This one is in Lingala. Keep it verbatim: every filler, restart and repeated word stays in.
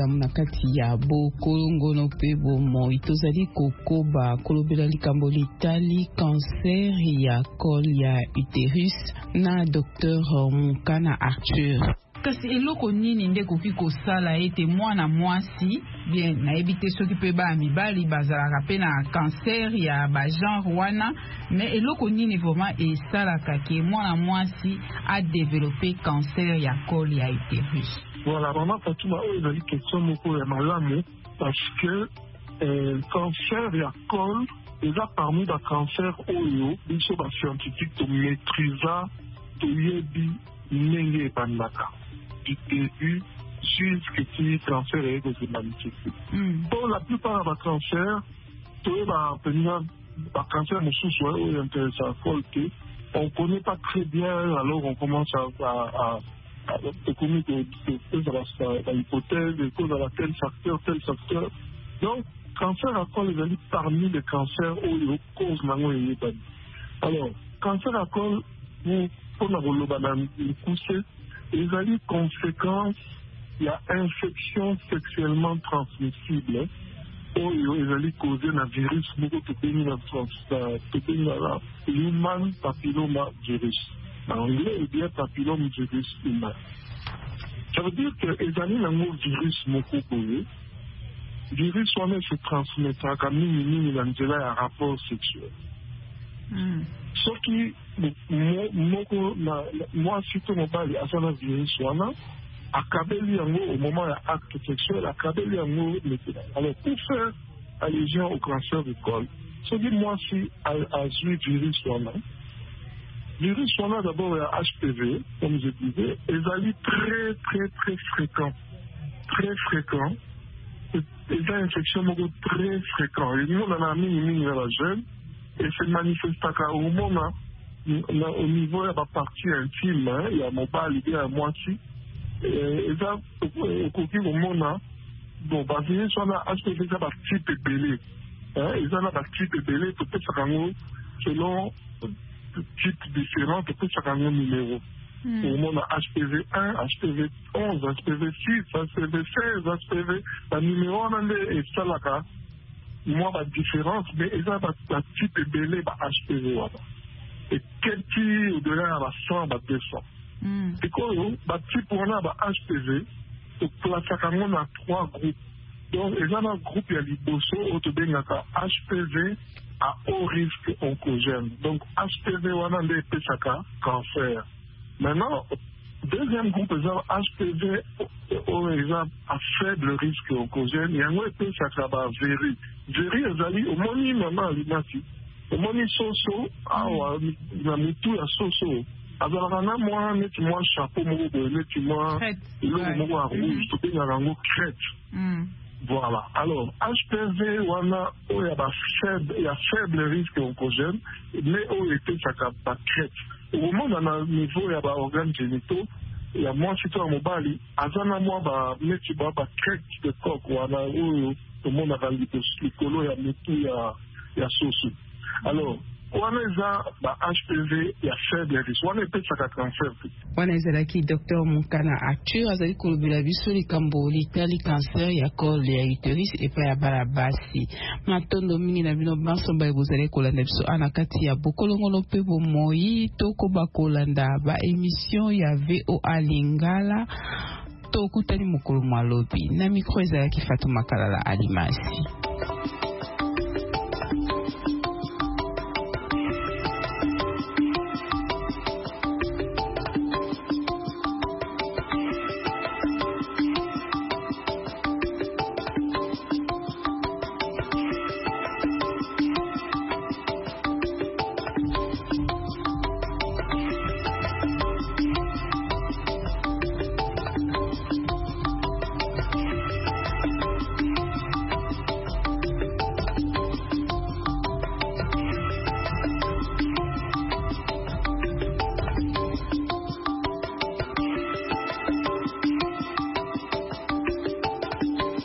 malamu na kati ya bokolongono pe bomo itozali kokoba kolobela likambo litali cancer ya col ya utérus na docteur Mukana Arthur. Kasi eloko nini nde koki kosala ete mwana mwasi bien nayebi te soki pe ba mibali bazalaka pe na cancer ya ba genre wana, mais eloko nini vraiment esalaka ke mwana mwasi a développé cancer ya col ya utérus? Voilà, vraiment Fatouma, oyo ezali question moko ya malamu parce que euh, cancer ya col eza parmi ba cancer oyo biso ba scientifique to maîtrisa toyebi ndenge ebandaka du début jusqu'à ce que le cancer ait été manifesté. Mm. Pour la plupart des cancers, tous les cancers sont intéressants. On ne connaît pas très bien, alors on commence à, à, à, à commettre des hypothèses, des causes à la tel facteur, tel facteur. Donc, cancer à col est parmi les cancers où les causes n'ont pas. Alors, cancer à col, pour le pousser, il y a des conséquences, il y a infection sexuellement transmissible, où il y a des causes d'un virus, beaucoup de human papilloma virus. En anglais, il y a papilloma virus humain. Ça veut dire que les amis n'ont pas virus beaucoup posé. Le virus soit se transmettra comme minimum il y a un rapport sexuel. Mm. Sauf que moi, surtout mon père, à son virus, à Kabeli au moment de l'acte sexuel, à Kabeli alors pour faire allusion au cancer du col, ce que moi, si à ce virus, le virus, d'abord, il y a H P V, comme je disais, et ça est très, très, très fréquent. Très fréquent. Et il y a une infection très fréquente. Et nous, on a mis une la jeune. Et se manifeste au moment, au niveau de la partie intime, il y a mon bas, il y a moi aussi. Et ça, au côté au moment, bon, basé sur la H P V, ça va type épelé. Et ça, la type épelé, peut-être ça va selon type différent, peut-être ça va un numéro. Au moment H P V un, H P V onze, H P V six, H P V seize, H P V, le numéro, on est ça là. Moi, la différence, mais il y a un type de belé H P V. Et quel type de l'air à cent, deux cents. Et quand le type on a H P V, on place à trois groupes. Donc, il y a un groupe, il y a l'Iboso, H P V à haut risque oncogène. Donc, H P V, on a des P C K, cancer. Maintenant, deuxième groupe, il y a H P V à faible risque oncogène. Il y a un P C K, véri. Véri, il y a au moni, maman, l'imati. Au moni, soso, awa, il y a tout à soso. Alors, on a moi, moi, chapeau, moi, moi, moi, rouge, tout bien, on a crête. Voilà. Alors, H P V, on a, il y a faible, il y a faible risque oncogène, mais au été, ça n'a pas crête. Au moment où on a un niveau, il y a des organes génitaux, il y a moins si toi, mon bali, à ça, moi, bah, mais tu vas pas crête de coq, ou on a, où, tout le monde a rendu que le colo, il y a tout, il y a, il y a sauce. Alors, on a H P V, il y a faible risque. On a peut-être ça cancer. On a zalaki docteur Mukana Arthur, azali kolobela biso likambo litali cancer ya col ya utérus et pa ya balabasi. Matondo mingi na bino banso ba bozali kolanda biso ana kati ya bokolongono pe bomoi toko bakolanda ba émission ya V O A Lingala to kutani mukulu malobi na micro ezalaki Fatuma Kalala Alimasi.